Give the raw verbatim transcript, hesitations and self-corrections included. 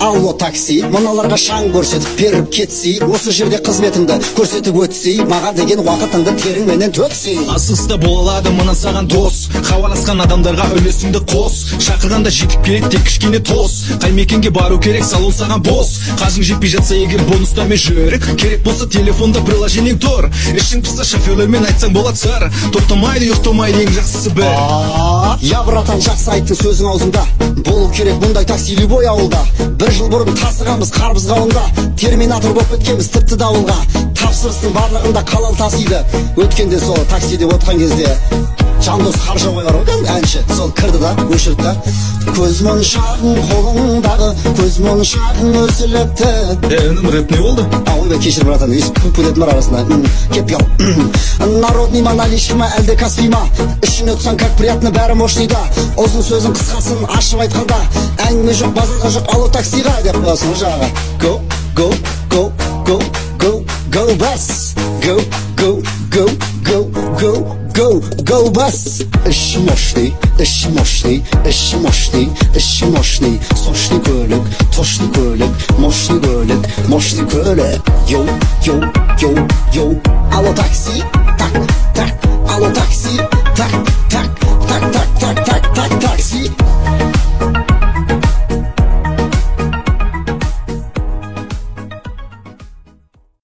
алло такси, мыналарға шаң көрсетіп беріп кетсей, осы жерде қызметіңді көрсетіп өтсей, маған деген уақытыңды теріңменен төксей. Асыста бола алады мына саған дос, хабарласқан адамдарға үлесіңді қос, шақырғанда жетіп келеді тек кішкене тос, қай мекенге бару керек салон саған бос, қажың жетпей жатса егер бонустармен жүр, керек болса телефонда приложениең тұр, ішің пысса шоферлермен айтсаң болады сыр, тоқтамайды ұйықтамайды ең жақсысы бір. Я братан, жақсы айттың сөзің аузында, болу керек бұндай такси любой ауылда. Бір жыл бұрын тасығанбыз қарбыз қауында, терминатор болып өткенбіз тіпті дауылға. Тапсырыстың барлығында қалал тасиды, өткенде сол таксиде отқан кезде Жандос Қаржабай бар ғой әнші, сол кірді да өшірді да. Көз моншағың қолыңдағы, көз моншағың өсіліпті. Әнім рэп не болды? Ойбай кешір братан, пулетім бар арасында. Кеп ял. Народный ма, наличный ма, әлде каспий ма? Ішін өтсаң как приятно, бәрі мощныйда. Ұзын сөзің қысқасын ашып айтқанда, әңгіме жоқ, базарға жоқ, алу таксиға деп қоясың жаға. Go, go, go, go, go, go bus. Go, go, go, go, go, go, go bus. Іші мощный, іші мощный, іші мощный, іші мощный. Сочный көлік, точный көлік, мощный көлік, мощный көлік. Йоу, йоу, йоу, йоу. Алло такси, так, так, алло такси.